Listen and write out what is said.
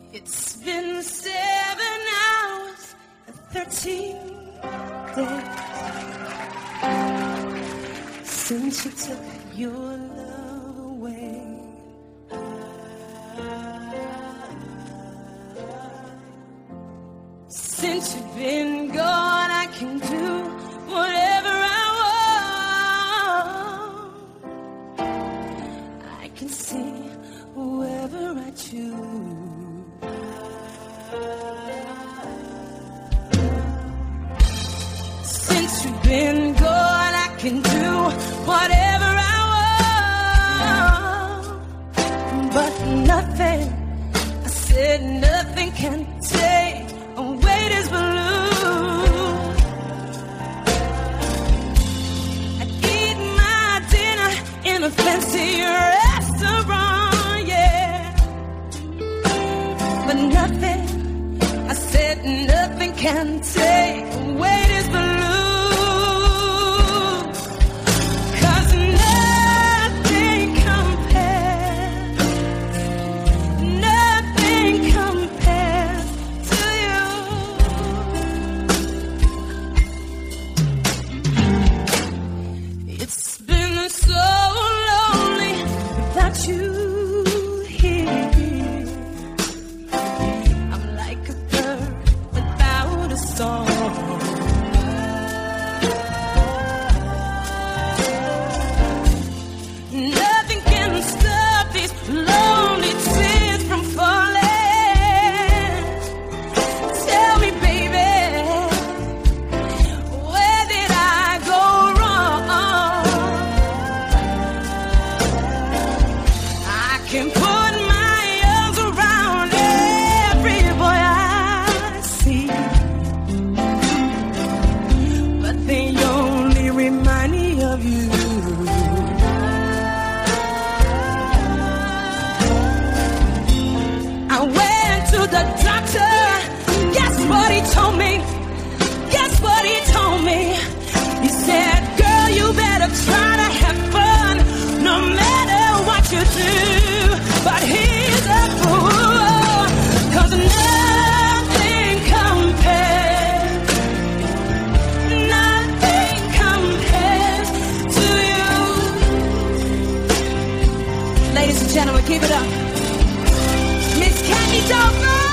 It's been 7 hours and 13 days since you took your love away. Since you've been gone, I can do whatever I want. I can see whoever I choose. Since you've been gone, I can do whatever I want. But nothing, I said nothing can take away this balloon. I'd eat my dinner in a fancy restaurant, yeah. But nothing, I said nothing can take away this balloon. 'Cause nothing compares, nothing compares to you. It's been so lonely without you here. I'm like a bird without a song. Nothing can stop these lonely tears from falling. Tell me, baby, where did I go wrong? I can put my arms around every boy I see, but they only remind me of you. I went to the doctor. Guess what he told me? Guess what he told me? He said, girl, you better try to have fun no matter what you do. But he's a fool, 'cause nothing compares, nothing compares to you. Ladies and gentlemen, keep it up. Miss Candy Dawson.